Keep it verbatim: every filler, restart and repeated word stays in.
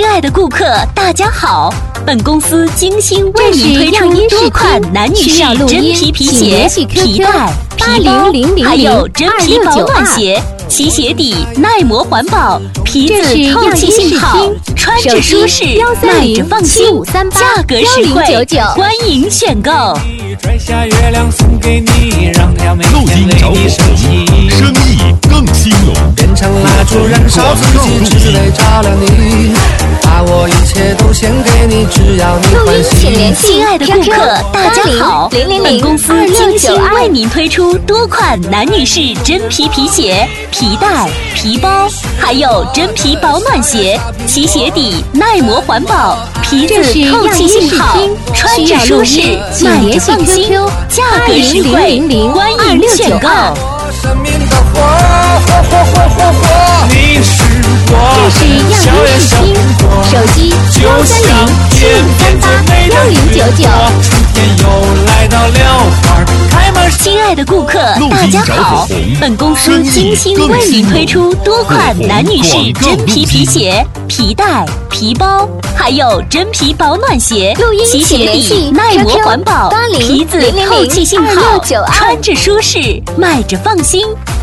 爱的顾客，大家好！本公司精心为您推出多款男女士真皮皮鞋、皮带、皮包，还有真皮保暖鞋。其鞋底耐磨环保，皮子透气性好，穿着舒适，耐着放心，价格实惠，欢迎选购。 摘下月亮送给你，让它每天为你升起， 生意更兴隆。 变成蜡烛燃烧自己，只为照亮你，把我一切都献给你，只要你欢喜。 亲爱的顾客，大家好！本公司精心为您推出多款男女士真皮皮鞋、皮带、皮包，还有真皮保暖鞋。其鞋底耐磨环保，皮子透气性好，穿着舒适，耐着放心，价格实惠，欢迎选购。 生命的火，火火火火火，你是我。 这是样衣试听，手机幺三零七五三八幺零九九。 春天又来到了，花开满。 亲爱的顾客，大家好！本公司精心为您推出多款男女士真皮皮鞋、皮带、皮包，还有真皮保暖鞋。其鞋底耐磨环保，皮子透气性好，穿着舒适，迈着放心，